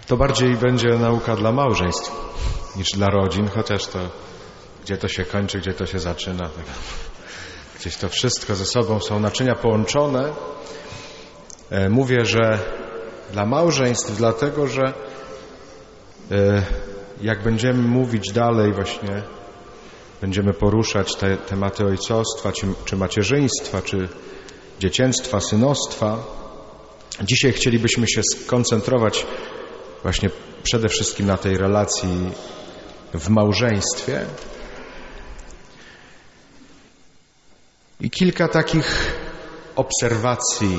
To bardziej będzie nauka dla małżeństw niż dla rodzin, chociaż to gdzie to się kończy, gdzie to się zaczyna. Gdzieś to wszystko ze sobą są naczynia połączone. Mówię, że dla małżeństw, dlatego, że jak będziemy mówić dalej właśnie, będziemy poruszać te tematy ojcostwa, czy macierzyństwa, czy dziecięctwa, synostwa. Dzisiaj chcielibyśmy się skoncentrować właśnie przede wszystkim na tej relacji w małżeństwie. I kilka takich obserwacji,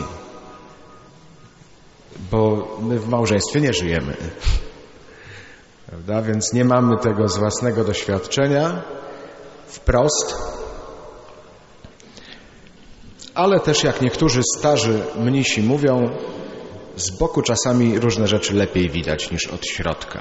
bo my w małżeństwie nie żyjemy, prawda? Więc nie mamy tego z własnego doświadczenia wprost, ale też jak niektórzy starzy mnisi mówią, z boku czasami różne rzeczy lepiej widać niż od środka.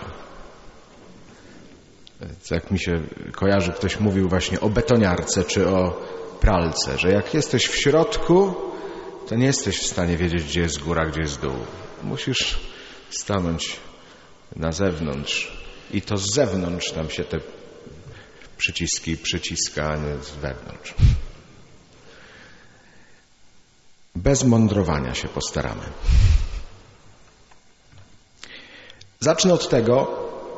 Jak mi się kojarzy, ktoś mówił właśnie o betoniarce czy o pralce, że jak jesteś w środku, to nie jesteś w stanie wiedzieć, gdzie jest góra, gdzie jest dół. Musisz stanąć na zewnątrz i to z zewnątrz nam się te przyciski przyciska, a nie z wewnątrz. Bez mądrowania się postaramy. Zacznę od tego.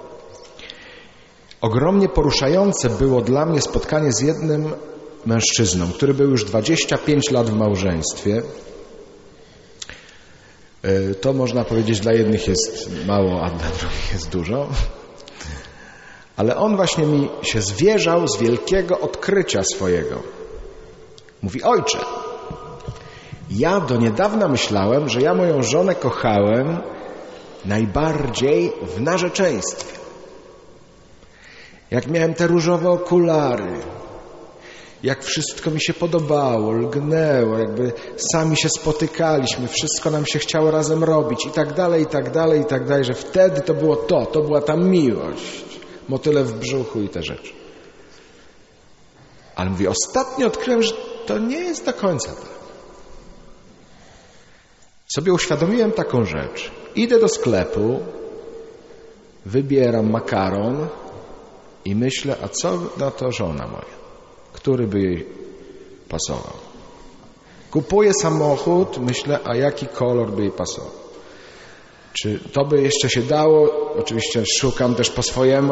Ogromnie poruszające było dla mnie spotkanie z jednym mężczyzną, który był już 25 lat w małżeństwie. To można powiedzieć, dla jednych jest mało, a dla drugich jest dużo. Ale on właśnie mi się zwierzał z wielkiego odkrycia swojego. Mówi: ojcze, ja do niedawna myślałem, że ja moją żonę kochałem najbardziej w narzeczeństwie. Jak miałem te różowe okulary, jak wszystko mi się podobało, lgnęło, jakby sami się spotykaliśmy, wszystko nam się chciało razem robić i tak dalej, i tak dalej, i tak dalej, że wtedy to było to była ta miłość, motyle w brzuchu i te rzeczy. Ale mówi, ostatnio odkryłem, że to nie jest do końca tak. Sobie uświadomiłem taką rzecz. Idę do sklepu, wybieram makaron i myślę, a co na to żona moja? Który by jej pasował? Kupuję samochód, myślę, a jaki kolor by jej pasował? Czy to by jeszcze się dało? Oczywiście szukam też po swojemu,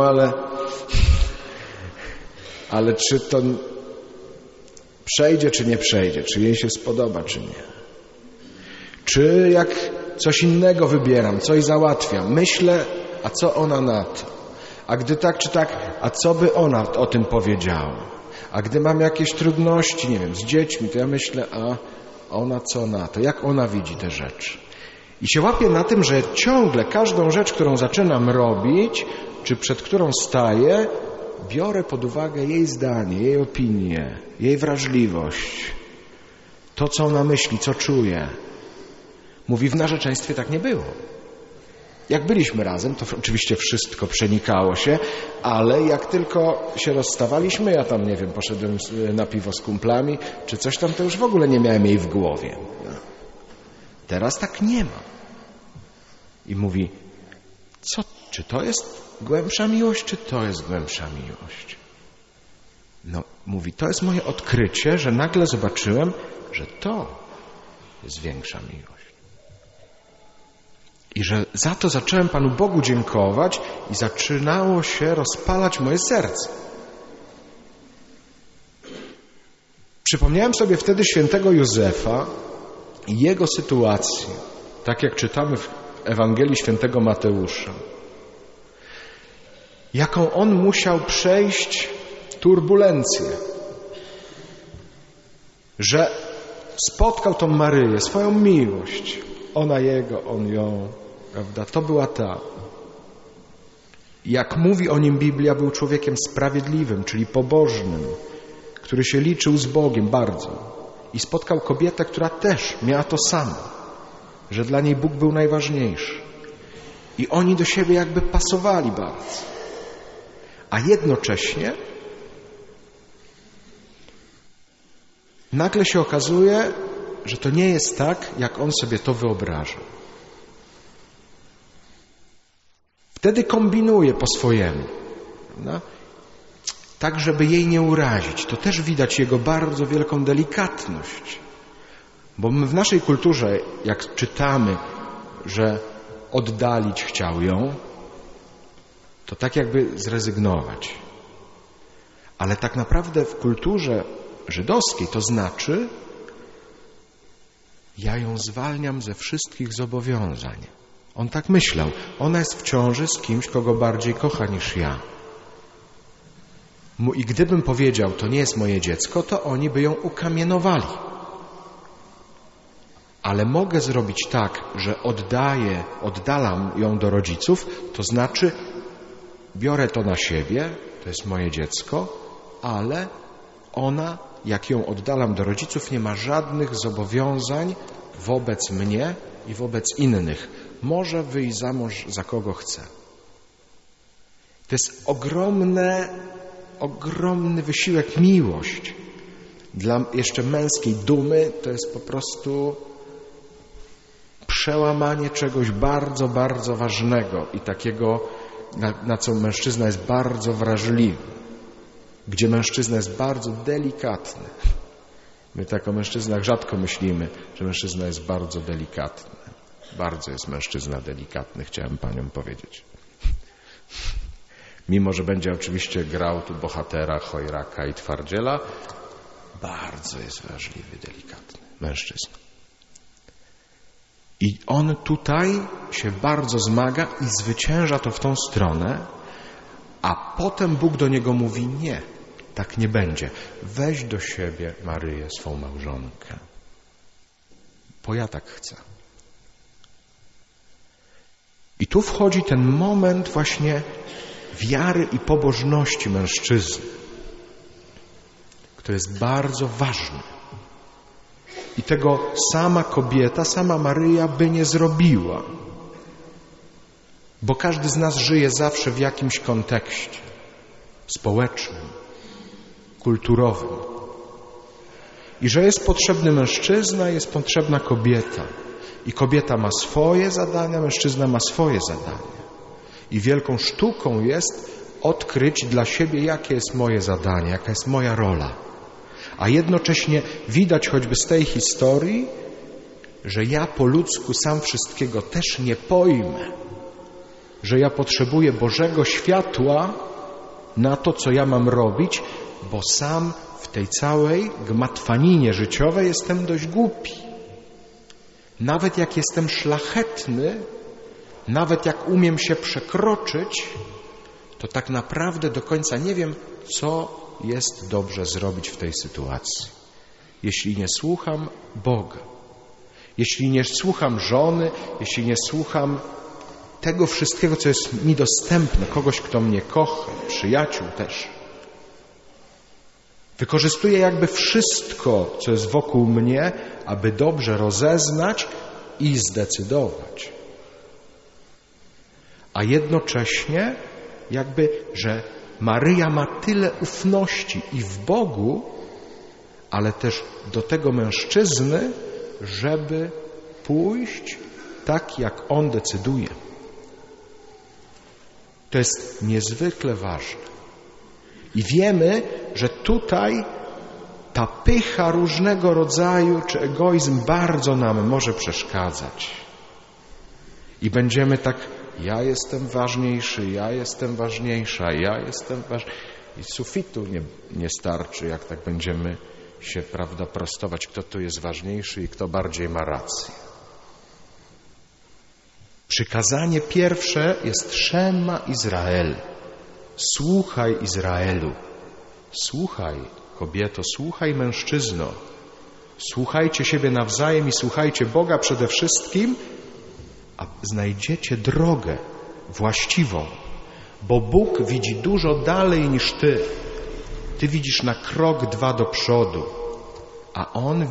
ale czy to przejdzie, czy nie przejdzie? Czy jej się spodoba, czy nie? Czy jak coś innego wybieram, coś załatwiam, myślę, a co ona na to? A gdy tak czy tak, a co by ona o tym powiedziała? A gdy mam jakieś trudności, nie wiem, z dziećmi, to ja myślę, a ona co na to? Jak ona widzi te rzeczy? I się łapię na tym, że ciągle każdą rzecz, którą zaczynam robić, czy przed którą staję, biorę pod uwagę jej zdanie, jej opinię, jej wrażliwość, to, co ona myśli, co czuje. Mówi, w narzeczeństwie tak nie było. Jak byliśmy razem, to oczywiście wszystko przenikało się, ale jak tylko się rozstawaliśmy, ja tam, nie wiem, poszedłem na piwo z kumplami, czy coś tam, to już w ogóle nie miałem jej w głowie. Teraz tak nie ma. I mówi, czy to jest głębsza miłość, czy to jest głębsza miłość? No, mówi, to jest moje odkrycie, że nagle zobaczyłem, że to jest większa miłość. I że za to zacząłem Panu Bogu dziękować i zaczynało się rozpalać moje serce. Przypomniałem sobie wtedy świętego Józefa i jego sytuację, tak jak czytamy w Ewangelii świętego Mateusza. Jaką on musiał przejść turbulencję, że spotkał tą Maryję, swoją miłość. Ona jego, on ją, prawda? To była ta. Jak mówi o nim Biblia, był człowiekiem sprawiedliwym, czyli pobożnym, który się liczył z Bogiem bardzo. I spotkał kobietę, która też miała to samo, że dla niej Bóg był najważniejszy. I oni do siebie jakby pasowali bardzo. A jednocześnie nagle się okazuje, że to nie jest tak, jak on sobie to wyobraża. Wtedy kombinuje po swojemu. No. Tak, żeby jej nie urazić. To też widać jego bardzo wielką delikatność. Bo my w naszej kulturze, jak czytamy, że oddalić chciał ją, to tak jakby zrezygnować. Ale tak naprawdę w kulturze żydowskiej to znaczy, ja ją zwalniam ze wszystkich zobowiązań. On tak myślał. Ona jest w ciąży z kimś, kogo bardziej kocha niż ja. I gdybym powiedział, to nie jest moje dziecko, to oni by ją ukamienowali. Ale mogę zrobić tak, że oddalam ją do rodziców, to znaczy biorę to na siebie, to jest moje dziecko, ale ona, jak ją oddalam do rodziców, nie ma żadnych zobowiązań wobec mnie i wobec innych. Może wyjść za mąż za kogo chce. To jest ogromny wysiłek, miłość. Dla jeszcze męskiej dumy to jest po prostu przełamanie czegoś bardzo, bardzo ważnego i takiego, na co mężczyzna jest bardzo wrażliwy, gdzie mężczyzna jest bardzo delikatny. My tak o mężczyznach rzadko myślimy, że mężczyzna jest bardzo delikatny. Bardzo jest mężczyzna delikatny, chciałem paniom powiedzieć. Mimo że będzie oczywiście grał tu bohatera, chojraka i twardziela, bardzo jest wrażliwy, delikatny mężczyzna. I on tutaj się bardzo zmaga i zwycięża to w tą stronę, a potem Bóg do niego mówi: nie, tak nie będzie. Weź do siebie Maryję, swą małżonkę, bo ja tak chcę. I tu wchodzi ten moment właśnie wiary i pobożności mężczyzny, który jest bardzo ważny. I tego sama kobieta, sama Maryja by nie zrobiła. Bo każdy z nas żyje zawsze w jakimś kontekście społecznym, kulturowym. I że jest potrzebny mężczyzna, jest potrzebna kobieta. I kobieta ma swoje zadania, mężczyzna ma swoje zadania. I wielką sztuką jest odkryć dla siebie, jakie jest moje zadanie, jaka jest moja rola. A jednocześnie widać choćby z tej historii, że ja po ludzku sam wszystkiego też nie pojmę. Że ja potrzebuję Bożego światła na to, co ja mam robić, bo sam w tej całej gmatwaninie życiowej jestem dość głupi. Nawet jak jestem szlachetny, nawet jak umiem się przekroczyć, to tak naprawdę do końca nie wiem, co jest dobrze zrobić w tej sytuacji. Jeśli nie słucham Boga, jeśli nie słucham żony, jeśli nie słucham tego wszystkiego, co jest mi dostępne, kogoś, kto mnie kocha, przyjaciół też. Wykorzystuję jakby wszystko, co jest wokół mnie, aby dobrze rozeznać i zdecydować. A jednocześnie jakby, że Maryja ma tyle ufności i w Bogu, ale też do tego mężczyzny, żeby pójść tak, jak on decyduje. To jest niezwykle ważne. I wiemy, że tutaj ta pycha różnego rodzaju, czy egoizm bardzo nam może przeszkadzać. I będziemy tak: ja jestem ważniejszy, ja jestem ważniejsza, ja jestem ważniejsza. I sufitu nie starczy, jak tak będziemy się, prawda, prostować, kto tu jest ważniejszy i kto bardziej ma rację. Przykazanie pierwsze jest Szema Izrael. Słuchaj, Izraelu. Słuchaj, kobieto, słuchaj, mężczyzno. Słuchajcie siebie nawzajem i słuchajcie Boga przede wszystkim, a znajdziecie drogę właściwą, bo Bóg widzi dużo dalej niż ty. Ty widzisz na krok 2 do przodu, a On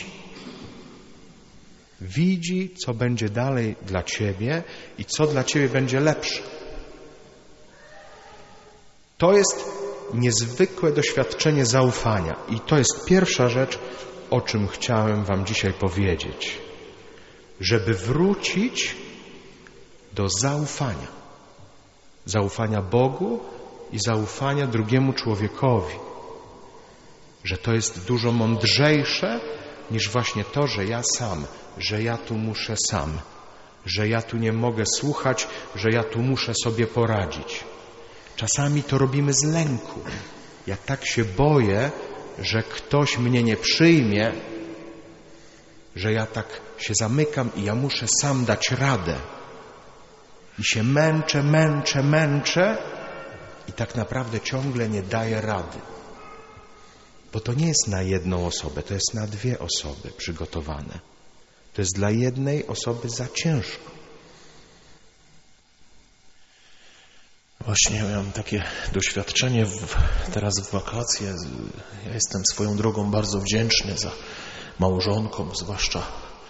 widzi, co będzie dalej dla ciebie i co dla ciebie będzie lepsze. To jest niezwykłe doświadczenie zaufania i to jest pierwsza rzecz, o czym chciałem wam dzisiaj powiedzieć. Żeby wrócić do zaufania. Zaufania Bogu i zaufania drugiemu człowiekowi. Że to jest dużo mądrzejsze niż właśnie to, że ja sam, że ja tu muszę sam, że ja tu nie mogę słuchać, że ja tu muszę sobie poradzić. Czasami to robimy z lęku. Ja tak się boję, że ktoś mnie nie przyjmie, że ja tak się zamykam i ja muszę sam dać radę. I się męczę i tak naprawdę ciągle nie daję rady. Bo to nie jest na jedną osobę, to jest na 2 osoby przygotowane. To jest dla jednej osoby za ciężko. Właśnie miałem takie doświadczenie teraz w wakacje. Ja jestem swoją drogą bardzo wdzięczny za małżonkom, zwłaszcza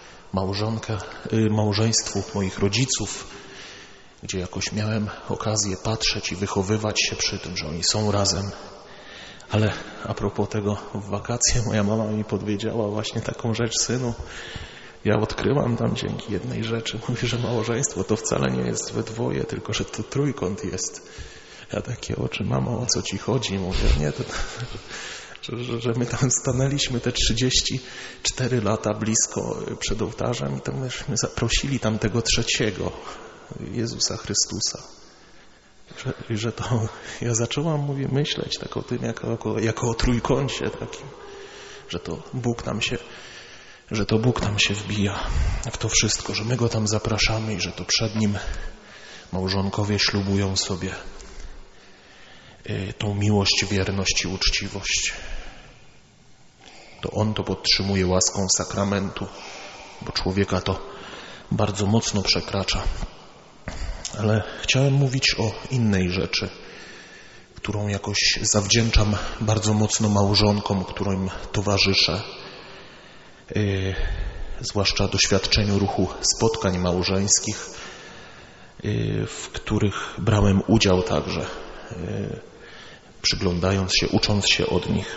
małżeństwu moich rodziców, gdzie jakoś miałem okazję patrzeć i wychowywać się przy tym, że oni są razem. Ale a propos tego, w wakacje moja mama mi powiedziała właśnie taką rzecz: synu, ja odkryłam tam dzięki jednej rzeczy. Mówi, że małżeństwo to wcale nie jest we dwoje, tylko że to trójkąt jest. Ja takie oczy: mamo, o co ci chodzi? Mówię, nie, to, że my tam stanęliśmy te 34 lata blisko przed ołtarzem i tam myśmy zaprosili tam tego trzeciego, Jezusa Chrystusa. Że to ja zaczęłam, mówię, myśleć tak o tym, jako o trójkącie takim, że to Bóg nam się wbija w to wszystko, że my Go tam zapraszamy i że to przed Nim małżonkowie ślubują sobie tą miłość, wierność i uczciwość. To On to podtrzymuje łaską sakramentu, bo człowieka to bardzo mocno przekracza. Ale chciałem mówić o innej rzeczy, którą jakoś zawdzięczam bardzo mocno małżonkom, którym towarzyszę, zwłaszcza doświadczeniu ruchu spotkań małżeńskich, w których brałem udział także, przyglądając się, ucząc się od nich.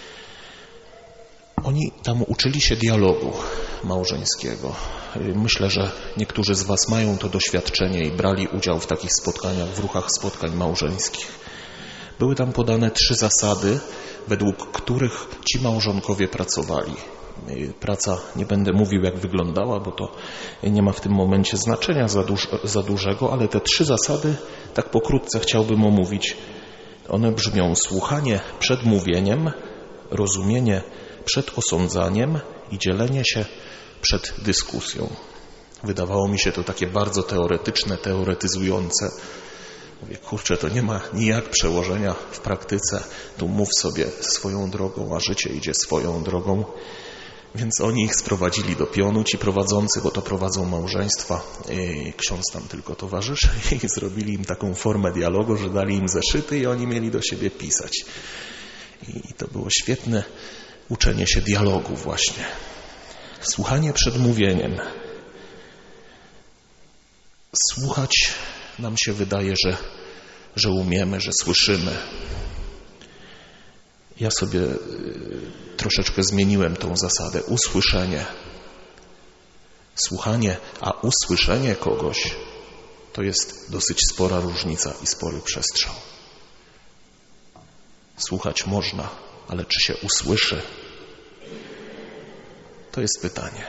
Oni tam uczyli się dialogu małżeńskiego. Myślę, że niektórzy z Was mają to doświadczenie i brali udział w takich spotkaniach, w ruchach spotkań małżeńskich. Były tam podane 3 zasady, według których ci małżonkowie pracowali. Praca, nie będę mówił jak wyglądała, bo to nie ma w tym momencie znaczenia za dużego, ale te 3 zasady tak pokrótce chciałbym omówić. One brzmią: słuchanie przed mówieniem, rozumienie przed osądzaniem i dzielenie się przed dyskusją. Wydawało mi się to takie bardzo teoretyczne, teoretyzujące. Mówię, kurczę, to nie ma nijak przełożenia w praktyce. Tu mów sobie swoją drogą, a życie idzie swoją drogą. Więc oni ich sprowadzili do pionu, ci prowadzący, bo to prowadzą małżeństwa. Ksiądz tam tylko towarzyszy i zrobili im taką formę dialogu, że dali im zeszyty i oni mieli do siebie pisać. I to było świetne uczenie się dialogu właśnie. Słuchanie przed mówieniem. Słuchać nam się wydaje, że umiemy, że słyszymy. Ja sobie troszeczkę zmieniłem tą zasadę. Usłyszenie. Słuchanie, a usłyszenie kogoś to jest dosyć spora różnica i spory przestrzał. Słuchać można, ale czy się usłyszy? To jest pytanie.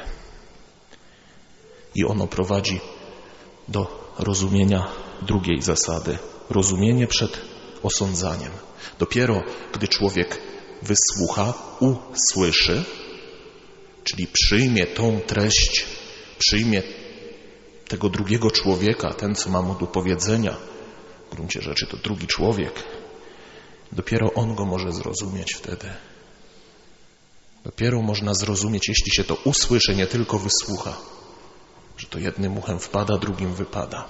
I ono prowadzi do rozumienia drugiej zasady. Rozumienie przed osądzaniem. Dopiero gdy człowiek wysłucha, usłyszy, czyli przyjmie tą treść, przyjmie tego drugiego człowieka, ten, co ma mu do powiedzenia, w gruncie rzeczy to drugi człowiek, dopiero on go może zrozumieć wtedy. Dopiero można zrozumieć, jeśli się to usłyszy, nie tylko wysłucha, że to jednym uchem wpada, drugim wypada.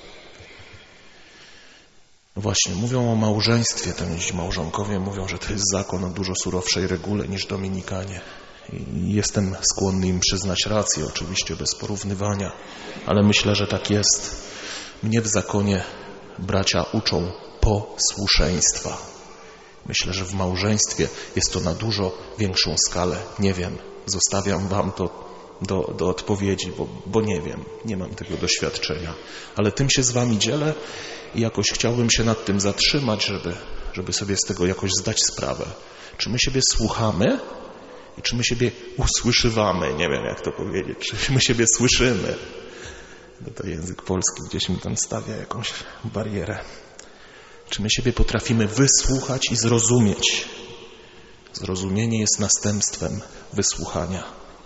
No właśnie, mówią o małżeństwie, ci małżonkowie mówią, że to jest zakon o dużo surowszej regule niż dominikanie. I jestem skłonny im przyznać rację, oczywiście bez porównywania, ale myślę, że tak jest. Mnie w zakonie bracia uczą posłuszeństwa. Myślę, że w małżeństwie jest to na dużo większą skalę. Nie wiem, zostawiam Wam to do odpowiedzi, bo nie wiem, nie mam tego doświadczenia. Ale tym się z wami dzielę i jakoś chciałbym się nad tym zatrzymać, żeby sobie z tego jakoś zdać sprawę. Czy my siebie słuchamy i czy my siebie usłyszywamy? Nie wiem, jak to powiedzieć. Czy my siebie słyszymy? No to język polski gdzieś mi tam stawia jakąś barierę. Czy my siebie potrafimy wysłuchać i zrozumieć? Zrozumienie jest następstwem wysłuchania.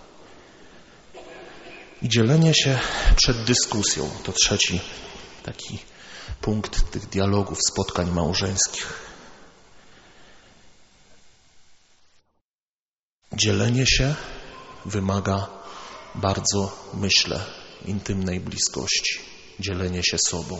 I dzielenie się przed dyskusją to trzeci taki punkt tych dialogów, spotkań małżeńskich. Dzielenie się wymaga bardzo, myślę, intymnej bliskości. Dzielenie się sobą.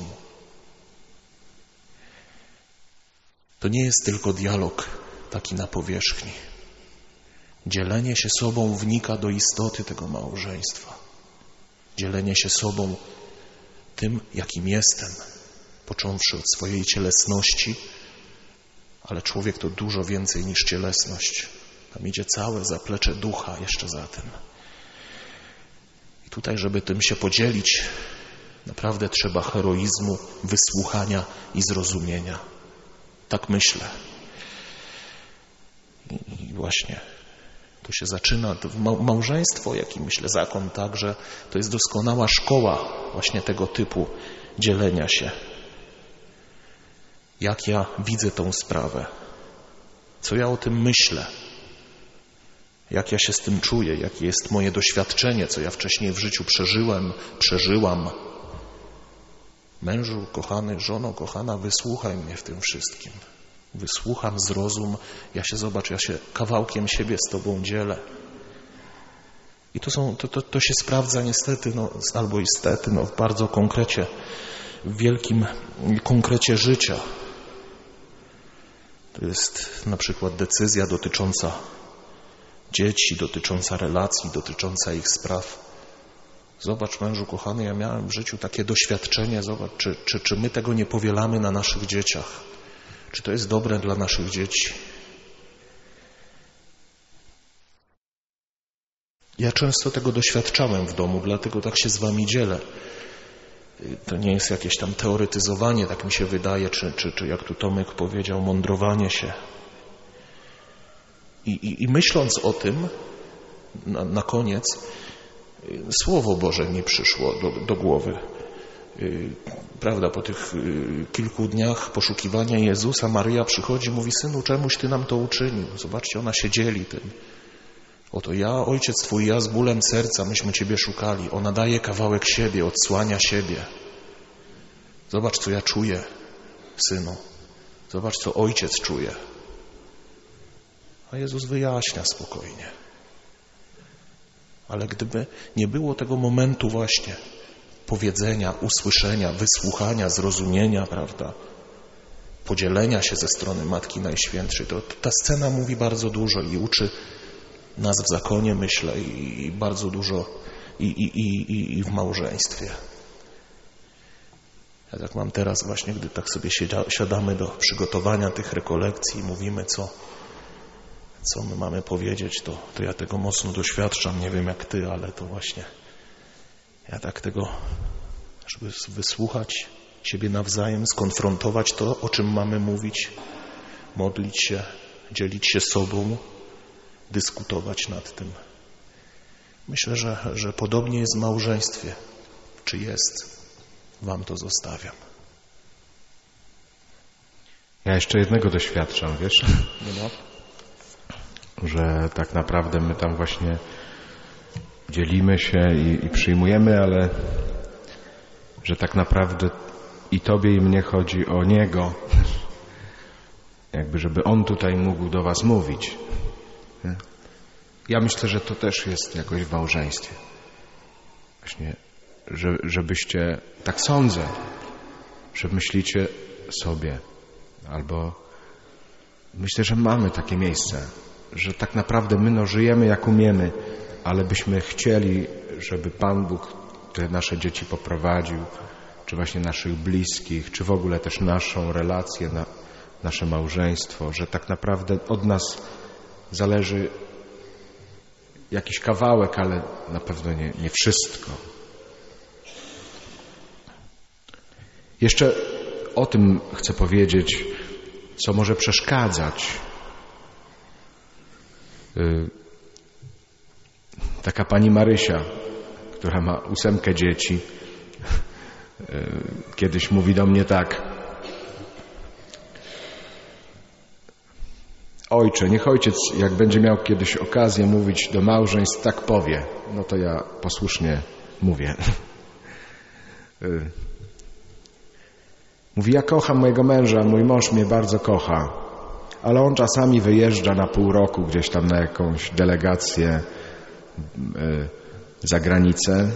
To nie jest tylko dialog taki na powierzchni. Dzielenie się sobą wnika do istoty tego małżeństwa. Dzielenie się sobą tym, jakim jestem, począwszy od swojej cielesności, ale człowiek to dużo więcej niż cielesność. Tam idzie całe zaplecze ducha jeszcze za tym. I tutaj, żeby tym się podzielić, naprawdę trzeba heroizmu, wysłuchania i zrozumienia. Tak myślę. I właśnie tu się zaczyna małżeństwo, jak i myślę zakon także, to jest doskonała szkoła właśnie tego typu dzielenia się. Jak ja widzę tą sprawę, co ja o tym myślę, jak ja się z tym czuję, jakie jest moje doświadczenie, co ja wcześniej w życiu przeżyłam. Mężu kochany, żono kochana, wysłuchaj mnie w tym wszystkim. Wysłucham, zrozum, ja się kawałkiem siebie z Tobą dzielę. I to się sprawdza niestety, albo istety, w bardzo konkrecie, w wielkim konkrecie życia. To jest na przykład decyzja dotycząca dzieci, dotycząca relacji, dotycząca ich spraw. Zobacz, mężu kochany, ja miałem w życiu takie doświadczenie, zobacz, czy my tego nie powielamy na naszych dzieciach. Czy to jest dobre dla naszych dzieci? Ja często tego doświadczałem w domu, dlatego tak się z wami dzielę. To nie jest jakieś tam teoretyzowanie, tak mi się wydaje, czy jak tu Tomek powiedział, mądrowanie się. I myśląc o tym, na koniec, Słowo Boże mi przyszło do głowy. Prawda, po tych kilku dniach poszukiwania Jezusa, Maryja przychodzi i mówi: synu, czemuś Ty nam to uczynił? Zobaczcie, ona się dzieli tym. Oto ja, ojciec Twój, ja z bólem serca, myśmy Ciebie szukali. Ona daje kawałek siebie, odsłania siebie. Zobacz, co ja czuję, synu. Zobacz, co ojciec czuje. A Jezus wyjaśnia spokojnie. Ale gdyby nie było tego momentu właśnie powiedzenia, usłyszenia, wysłuchania, zrozumienia, prawda, podzielenia się ze strony Matki Najświętszej, to ta scena mówi bardzo dużo i uczy nas w zakonie, myślę, i bardzo dużo i w małżeństwie. Ja tak mam teraz właśnie, gdy tak sobie siadamy do przygotowania tych rekolekcji i mówimy, co my mamy powiedzieć, to ja tego mocno doświadczam. Nie wiem jak ty, ale to właśnie ja tak tego, żeby wysłuchać siebie nawzajem, skonfrontować to, o czym mamy mówić, modlić się, dzielić się sobą, dyskutować nad tym. Myślę, że podobnie jest w małżeństwie. Czy jest? Wam to zostawiam. Ja jeszcze jednego doświadczam, wiesz? No. Że tak naprawdę my tam właśnie dzielimy się i przyjmujemy, ale że tak naprawdę i Tobie i mnie chodzi o Niego. Jakby, żeby On tutaj mógł do Was mówić. Ja myślę, że to też jest jakoś w małżeństwie. Właśnie, żebyście, tak sądzę, że myślicie sobie, albo myślę, że mamy takie miejsce, że tak naprawdę my żyjemy jak umiemy, ale byśmy chcieli, żeby Pan Bóg te nasze dzieci poprowadził, czy właśnie naszych bliskich, czy w ogóle też naszą relację, nasze małżeństwo, że tak naprawdę od nas zależy, jakiś kawałek, ale na pewno nie wszystko. Jeszcze o tym chcę powiedzieć, co może przeszkadzać. Taka pani Marysia, która ma 8 dzieci, kiedyś mówi do mnie tak: ojcze, niech ojciec, jak będzie miał kiedyś okazję mówić do małżeństw, tak powie. No to ja posłusznie mówię. Mówi: ja kocham mojego męża, mój mąż mnie bardzo kocha, ale on czasami wyjeżdża na pół roku gdzieś tam na jakąś delegację za granicę.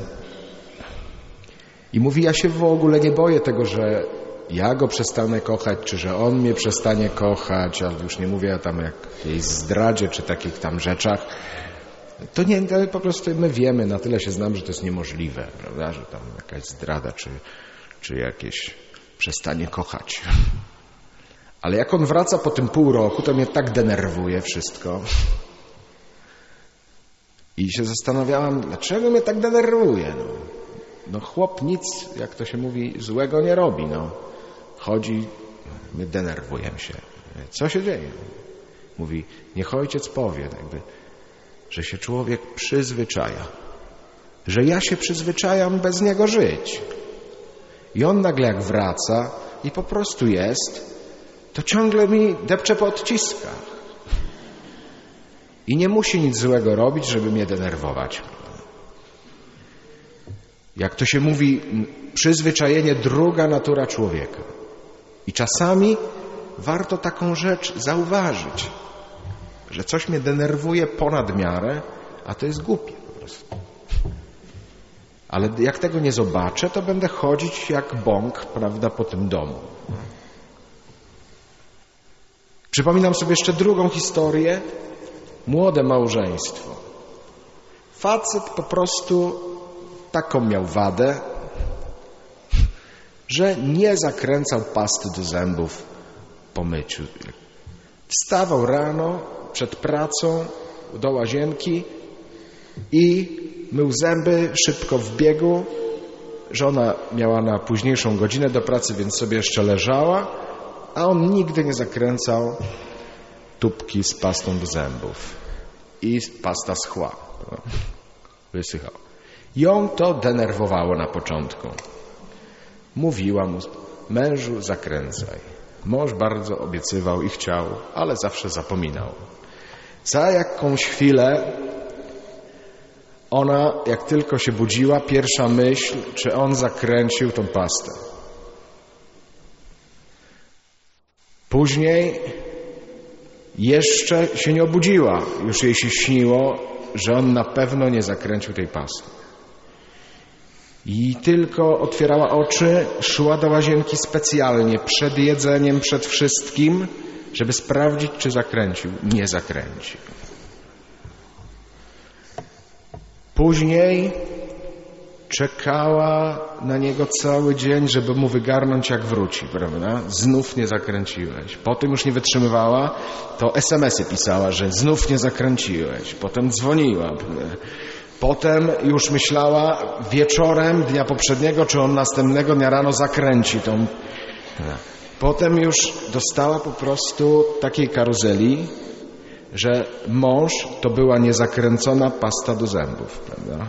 I mówi: ja się w ogóle nie boję tego, że ja go przestanę kochać, czy że on mnie przestanie kochać, ale już nie mówię tam o jakiejś zdradzie, czy takich tam rzeczach. To nie, to po prostu my wiemy, na tyle się znam, że to jest niemożliwe, prawda, że tam jakaś zdrada, czy jakieś przestanie kochać. Ale jak on wraca po tym pół roku, to mnie tak denerwuje wszystko. I się zastanawiałam, dlaczego mnie tak denerwuje. No chłop nic, jak to się mówi, złego nie robi. No. Chodzi, my denerwujemy się. Co się dzieje? Mówi: niech ojciec powie, jakby, że się człowiek przyzwyczaja. Że ja się przyzwyczajam bez niego żyć. I on nagle jak wraca i po prostu jest, to ciągle mi depcze po odciskach. I nie musi nic złego robić, żeby mnie denerwować. Jak to się mówi, przyzwyczajenie, druga natura człowieka. I czasami warto taką rzecz zauważyć, że coś mnie denerwuje ponad miarę, a to jest głupie po prostu. Ale jak tego nie zobaczę, to będę chodzić jak bąk, prawda, po tym domu. Przypominam sobie jeszcze drugą historię. Młode małżeństwo. Facet po prostu taką miał wadę, że nie zakręcał pasty do zębów po myciu. Wstawał rano przed pracą do łazienki i mył zęby szybko w biegu. Żona miała na późniejszą godzinę do pracy, więc sobie jeszcze leżała, a on nigdy nie zakręcał tubki z pastą do zębów. I pasta schła. Wysychała. Ją to denerwowało na początku. Mówiła mu: mężu, zakręcaj. Mąż bardzo obiecywał i chciał, ale zawsze zapominał. Za jakąś chwilę ona, jak tylko się budziła, pierwsza myśl, czy on zakręcił tą pastę. Później jeszcze się nie obudziła. Już jej się śniło, że on na pewno nie zakręcił tej pasty. I tylko otwierała oczy, szła do łazienki specjalnie, przed jedzeniem, przed wszystkim, żeby sprawdzić, czy zakręcił. Nie zakręcił. Później czekała na niego cały dzień, żeby mu wygarnąć, jak wróci, prawda? Znów nie zakręciłeś. Potem już nie wytrzymywała, to SMS-y pisała, że znów nie zakręciłeś. Potem dzwoniła. Potem już myślała wieczorem dnia poprzedniego, czy on następnego dnia rano zakręci tą. Potem już dostała po prostu takiej karuzeli, że mąż to była niezakręcona pasta do zębów, prawda?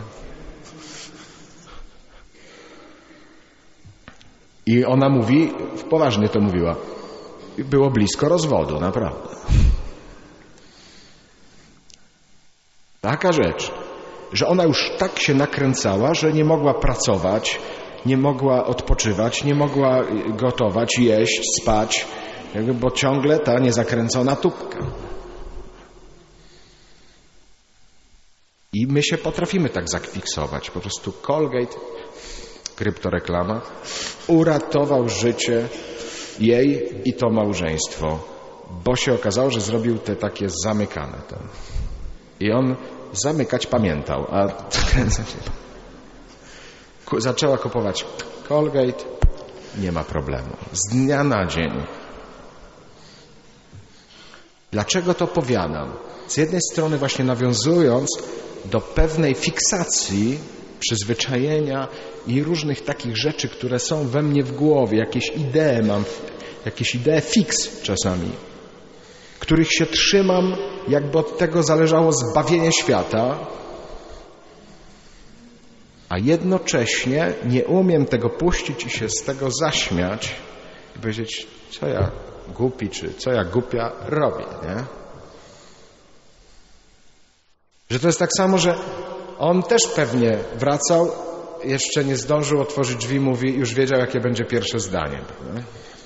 I ona mówi, poważnie to mówiła, było blisko rozwodu, naprawdę. Taka rzecz, że ona już tak się nakręcała, że nie mogła pracować, nie mogła odpoczywać, nie mogła gotować, jeść, spać, bo ciągle ta niezakręcona tubka. I my się potrafimy tak zafiksować. Po prostu Colgate, kryptoreklama, uratował życie jej i to małżeństwo, bo się okazało, że zrobił te takie zamykane. I on zamykać pamiętał, a zaczęła kupować Colgate, nie ma problemu. Z dnia na dzień. Dlaczego to powiadam? Z jednej strony właśnie nawiązując do pewnej fiksacji, przyzwyczajenia i różnych takich rzeczy, które są we mnie w głowie, jakieś idee mam, jakieś idee fix czasami, których się trzymam, jakby od tego zależało zbawienie świata, a jednocześnie nie umiem tego puścić i się z tego zaśmiać i powiedzieć, co ja głupi, czy co ja głupia robię, nie? Że to jest tak samo, że on też pewnie wracał, jeszcze nie zdążył otworzyć drzwi, mówi, już wiedział, jakie będzie pierwsze zdanie. Nie?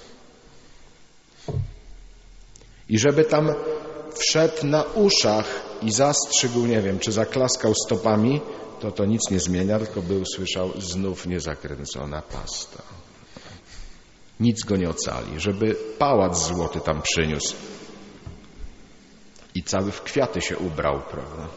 I żeby tam wszedł na uszach i zastrzygł, nie wiem, czy zaklaskał stopami, to nic nie zmienia, tylko by usłyszał znów niezakręcona pasta. Nic go nie ocali, żeby pałac złoty tam przyniósł i cały w kwiaty się ubrał, prawda?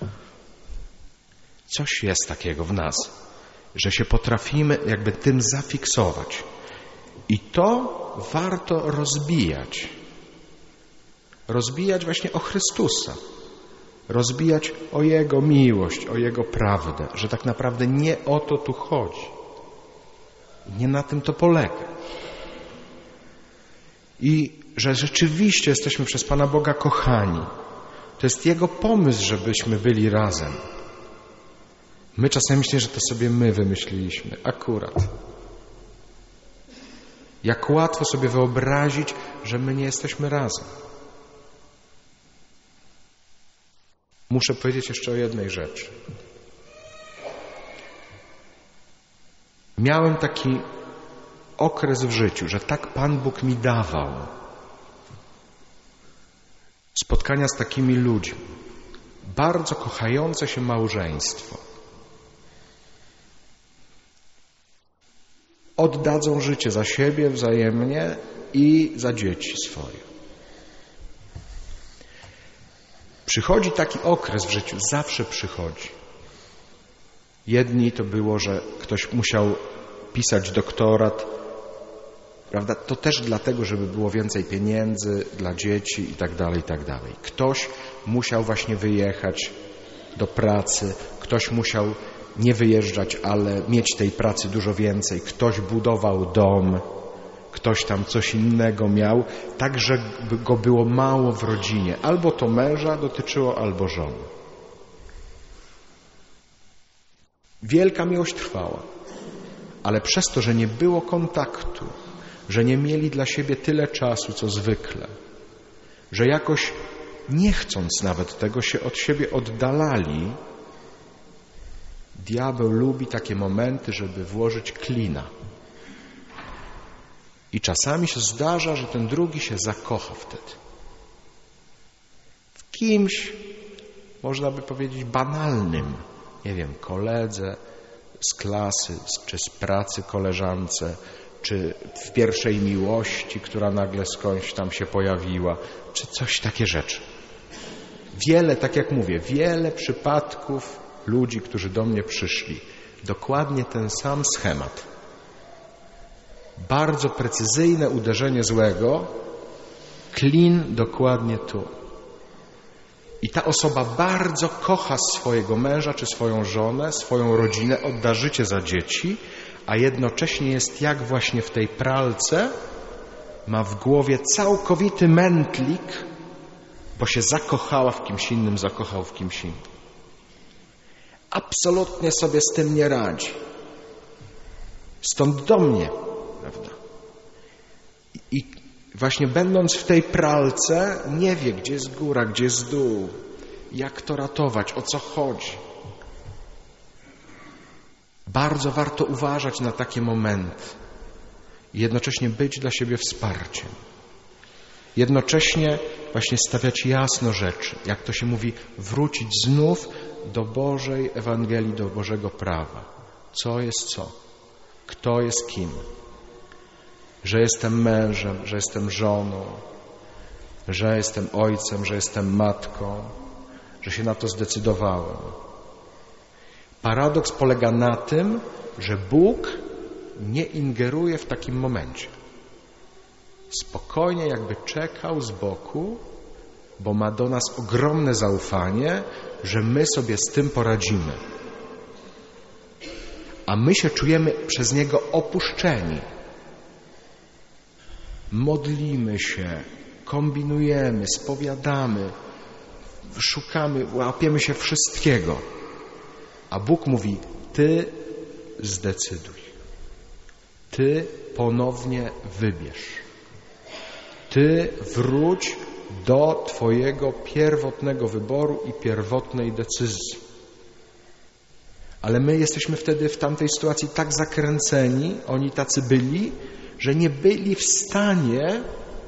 Coś jest takiego w nas, że się potrafimy jakby tym zafiksować. I to warto rozbijać. Rozbijać właśnie o Chrystusa. Rozbijać o Jego miłość, o Jego prawdę, że tak naprawdę nie o to tu chodzi. Nie na tym to polega. I że rzeczywiście jesteśmy przez Pana Boga kochani. To jest Jego pomysł, żebyśmy byli razem. My czasem myślimy, że to sobie my wymyśliliśmy. Akurat. Jak łatwo sobie wyobrazić, że my nie jesteśmy razem. Muszę powiedzieć jeszcze o jednej rzeczy. Miałem taki okres w życiu, że tak Pan Bóg mi dawał spotkania z takimi ludźmi. Bardzo kochające się małżeństwo. Oddadzą życie za siebie wzajemnie i za dzieci swoje. Przychodzi taki okres w życiu, zawsze przychodzi. Jedni to było, że ktoś musiał pisać doktorat, prawda? To też dlatego, żeby było więcej pieniędzy dla dzieci i tak dalej, i tak dalej. Ktoś musiał właśnie wyjechać do pracy, ktoś musiał nie wyjeżdżać, ale mieć tej pracy dużo więcej. Ktoś budował dom, ktoś tam coś innego miał, tak, że go było mało w rodzinie. Albo to męża dotyczyło, albo żony. Wielka miłość trwała, ale przez to, że nie było kontaktu, że nie mieli dla siebie tyle czasu, co zwykle, że jakoś nie chcąc nawet tego się od siebie oddalali, diabeł lubi takie momenty, żeby włożyć klina. I czasami się zdarza, że ten drugi się zakocha wtedy. W kimś, można by powiedzieć, banalnym, nie wiem, koledze z klasy, czy z pracy koleżance, czy w pierwszej miłości, która nagle skądś tam się pojawiła, czy coś takie rzeczy. Wiele, tak jak mówię, wiele przypadków ludzi, którzy do mnie przyszli, dokładnie ten sam schemat. Bardzo precyzyjne uderzenie złego, klin dokładnie tu. I ta osoba bardzo kocha swojego męża czy swoją żonę, swoją rodzinę, odda życie za dzieci, a jednocześnie jest jak właśnie w tej pralce, ma w głowie całkowity mętlik, bo się zakochała w kimś innym, zakochał w kimś innym. Absolutnie sobie z tym nie radzi. Stąd do mnie, prawda? I właśnie będąc w tej pralce, nie wie, gdzie jest góra, gdzie jest dół, jak to ratować, o co chodzi. Bardzo warto uważać na takie momenty i jednocześnie być dla siebie wsparciem. Jednocześnie właśnie stawiać jasno rzeczy, jak to się mówi, wrócić znów do Bożej Ewangelii, do Bożego prawa. Co jest co? Kto jest kim? Że jestem mężem, że jestem żoną, że jestem ojcem, że jestem matką, że się na to zdecydowałem. Paradoks polega na tym, że Bóg nie ingeruje w takim momencie. Spokojnie jakby czekał z boku, bo ma do nas ogromne zaufanie, że my sobie z tym poradzimy. A my się czujemy przez Niego opuszczeni. Modlimy się, kombinujemy, spowiadamy, szukamy, łapiemy się wszystkiego. A Bóg mówi, Ty zdecyduj. Ty ponownie wybierz. Ty wróć do Twojego pierwotnego wyboru i pierwotnej decyzji. Ale my jesteśmy wtedy w tamtej sytuacji tak zakręceni, oni tacy byli, że nie byli w stanie,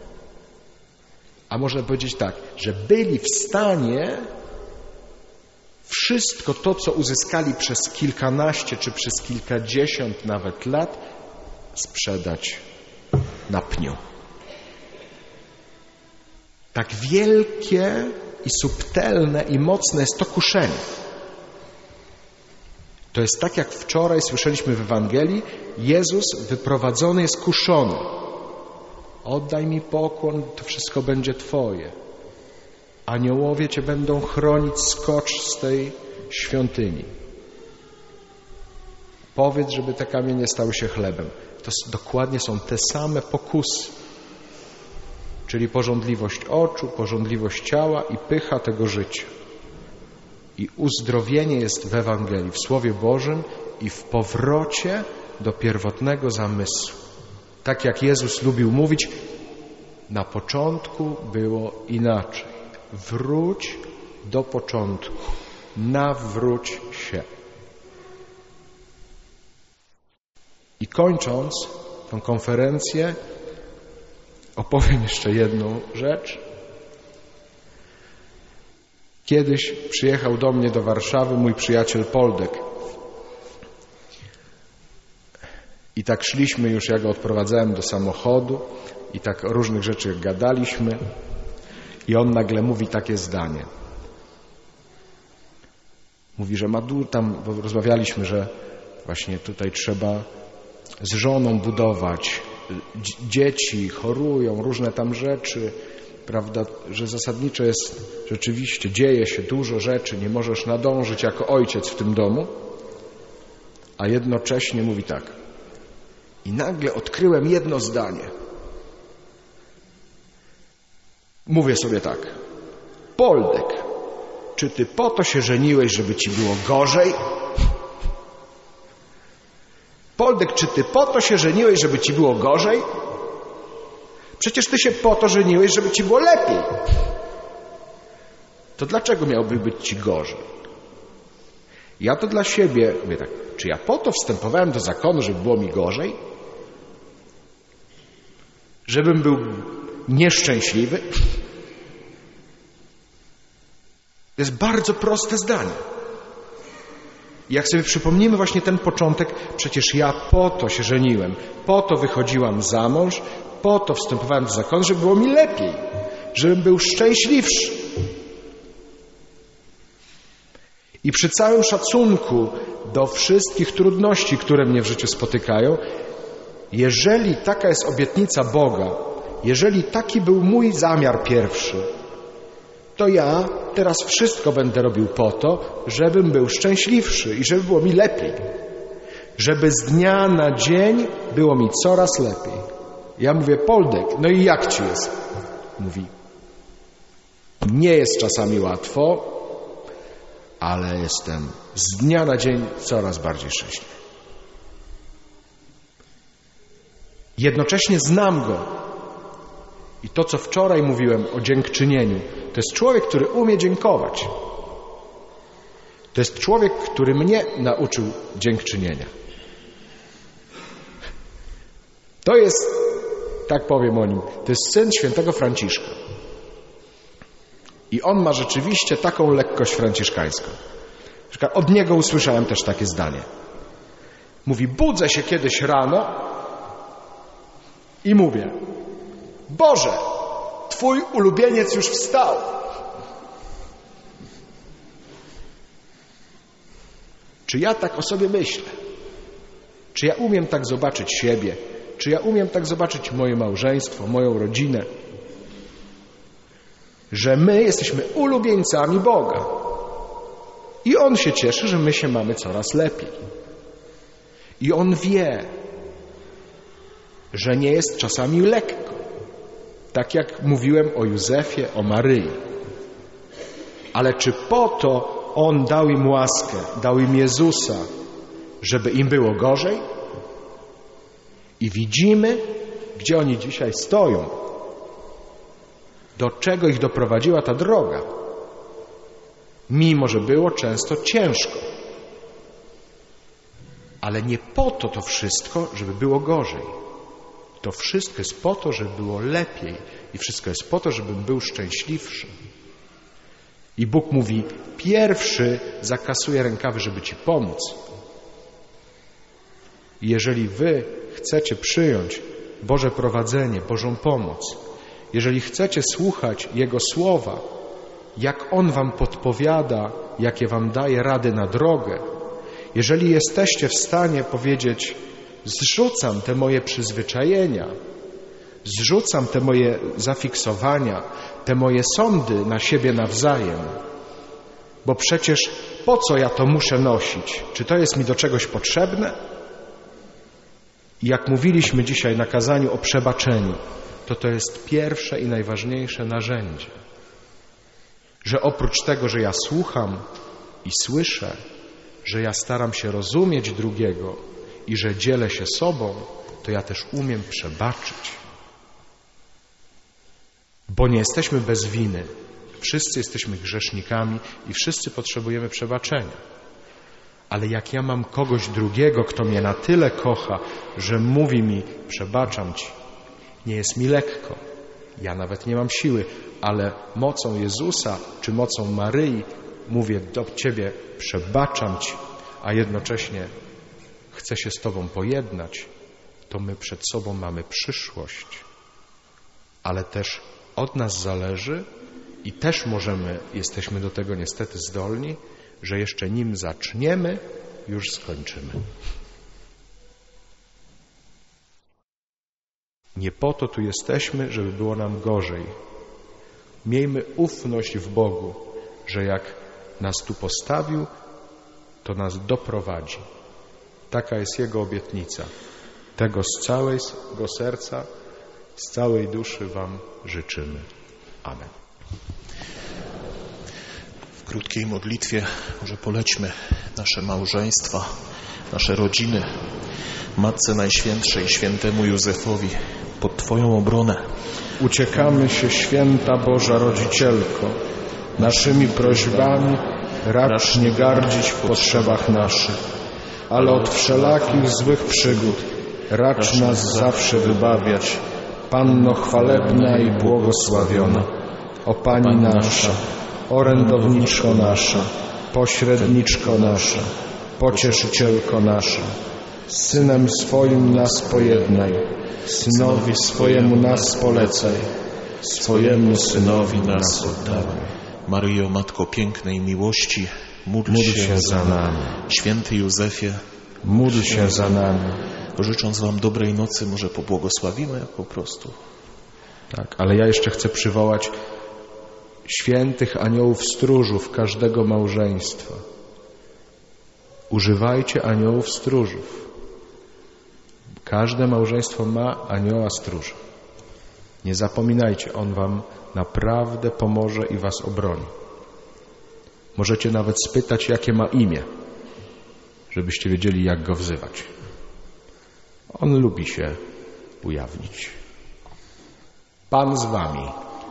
a można powiedzieć tak, że byli w stanie wszystko to, co uzyskali przez kilkanaście czy przez kilkadziesiąt nawet lat, sprzedać na pniu. Tak wielkie i subtelne i mocne jest to kuszenie. To jest tak, jak wczoraj słyszeliśmy w Ewangelii, Jezus wyprowadzony jest kuszony. Oddaj mi pokłon, to wszystko będzie Twoje. Aniołowie Cię będą chronić, skocz z tej świątyni. Powiedz, żeby te kamienie stały się chlebem. To dokładnie są te same pokusy. Czyli pożądliwość oczu, pożądliwość ciała i pycha tego życia. I uzdrowienie jest w Ewangelii, w Słowie Bożym i w powrocie do pierwotnego zamysłu. Tak jak Jezus lubił mówić, na początku było inaczej. Wróć do początku. Nawróć się. I kończąc tę konferencję, opowiem jeszcze jedną rzecz. Kiedyś przyjechał do mnie do Warszawy mój przyjaciel Poldek. I tak szliśmy już, ja go odprowadzałem do samochodu i tak o różnych rzeczach gadaliśmy. I on nagle mówi takie zdanie. Mówi, że ma tam, bo rozmawialiśmy, że właśnie tutaj trzeba z żoną budować. Dzieci chorują, różne tam rzeczy, prawda, że zasadniczo jest rzeczywiście, dzieje się dużo rzeczy, nie możesz nadążyć jako ojciec w tym domu, a jednocześnie mówi tak. I nagle odkryłem jedno zdanie. Mówię sobie tak. Poldek, czy ty po to się żeniłeś, żeby ci było gorzej? Poldek, czy ty po to się żeniłeś, żeby ci było gorzej? Przecież ty się po to żeniłeś, żeby ci było lepiej. To dlaczego miałby być ci gorzej? Ja to dla siebie mówię tak, czy ja po to wstępowałem do zakonu, żeby było mi gorzej? Żebym był nieszczęśliwy? To jest bardzo proste zdanie. I jak sobie przypomnimy właśnie ten początek, przecież ja po to się żeniłem, po to wychodziłam za mąż, po to wstępowałem do zakonu, żeby było mi lepiej, żebym był szczęśliwszy. I przy całym szacunku do wszystkich trudności, które mnie w życiu spotykają, jeżeli taka jest obietnica Boga, jeżeli taki był mój zamiar pierwszy, to ja teraz wszystko będę robił po to, żebym był szczęśliwszy i żeby było mi lepiej. Żeby z dnia na dzień było mi coraz lepiej. Ja mówię, Poldek, no i jak ci jest? Mówi, nie jest czasami łatwo, ale jestem z dnia na dzień coraz bardziej szczęśliwy. Jednocześnie znam go. I to, co wczoraj mówiłem o dziękczynieniu, to jest człowiek, który umie dziękować. To jest człowiek, który mnie nauczył dziękczynienia. To jest, tak powiem o nim, to jest syn świętego Franciszka. I on ma rzeczywiście taką lekkość franciszkańską. Od niego usłyszałem też takie zdanie. Mówi, budzę się kiedyś rano i mówię, Boże, Twój ulubieniec już wstał. Czy ja tak o sobie myślę? Czy ja umiem tak zobaczyć siebie? Czy ja umiem tak zobaczyć moje małżeństwo, moją rodzinę? że my jesteśmy ulubieńcami Boga. I On się cieszy, że my się mamy coraz lepiej. I On wie, że nie jest czasami lekko. Tak jak mówiłem o Józefie, o Maryi. Ale czy po to On dał im łaskę, dał im Jezusa, żeby im było gorzej? I widzimy, gdzie oni dzisiaj stoją. Do czego ich doprowadziła ta droga. Mimo że było często ciężko. Ale nie po to wszystko, żeby było gorzej. To wszystko jest po to, żeby było lepiej. I wszystko jest po to, żebym był szczęśliwszy. I Bóg mówi, pierwszy zakasuje rękawy, żeby Ci pomóc. I jeżeli Wy chcecie przyjąć Boże prowadzenie, Bożą pomoc, jeżeli chcecie słuchać Jego słowa, jak On Wam podpowiada, jakie Wam daje rady na drogę, jeżeli jesteście w stanie powiedzieć, zrzucam te moje przyzwyczajenia, zrzucam te moje zafiksowania, te moje sądy na siebie nawzajem, bo przecież po co ja to muszę nosić? Czy to jest mi do czegoś potrzebne? I jak mówiliśmy dzisiaj na kazaniu o przebaczeniu, to jest pierwsze i najważniejsze narzędzie. Że oprócz tego, że ja słucham i słyszę, że ja staram się rozumieć drugiego i że dzielę się sobą, to ja też umiem przebaczyć. Bo nie jesteśmy bez winy. Wszyscy jesteśmy grzesznikami i wszyscy potrzebujemy przebaczenia. Ale jak ja mam kogoś drugiego, kto mnie na tyle kocha, że mówi mi, przebaczam Ci, nie jest mi lekko. Ja nawet nie mam siły, ale mocą Jezusa czy mocą Maryi mówię do Ciebie, przebaczam Ci, a jednocześnie chcę się z Tobą pojednać, to my przed sobą mamy przyszłość. Ale też od nas zależy i też jesteśmy do tego niestety zdolni, że jeszcze nim zaczniemy, już skończymy. Nie po to tu jesteśmy, żeby było nam gorzej. Miejmy ufność w Bogu, że jak nas tu postawił, to nas doprowadzi. Taka jest Jego obietnica. Tego z całego serca, z całej duszy Wam życzymy. Amen. W krótkiej modlitwie może polećmy nasze małżeństwa, nasze rodziny, Matce Najświętszej, świętemu Józefowi, pod Twoją obronę. Uciekamy się, święta Boża Rodzicielko, naszymi prośbami racz nie gardzić w potrzebach naszych, ale od wszelakich złych przygód racz nas zawsze wybawiać. Panno chwalebna i błogosławiona, o Pani nasza, orędowniczko nasza, pośredniczko nasza, pocieszycielko nasza, z Synem swoim nas pojednaj, Synowi swojemu nas polecaj, swojemu Synowi nas oddawaj. Maryjo, Matko pięknej miłości, módl się za nami. Święty Józefie, módl się za nami. Życząc Wam dobrej nocy, może pobłogosławimy po prostu. Tak, ale ja jeszcze chcę przywołać świętych aniołów stróżów każdego małżeństwa. Używajcie aniołów stróżów. Każde małżeństwo ma anioła stróża. Nie zapominajcie, on Wam naprawdę pomoże i Was obroni. Możecie nawet spytać, jakie ma imię, żebyście wiedzieli, jak go wzywać. On lubi się ujawnić. Pan z Wami.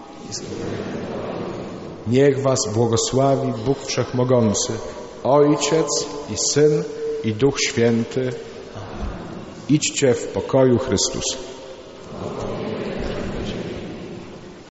Niech Was błogosławi Bóg Wszechmogący, Ojciec i Syn i Duch Święty. Idźcie w pokoju Chrystusa.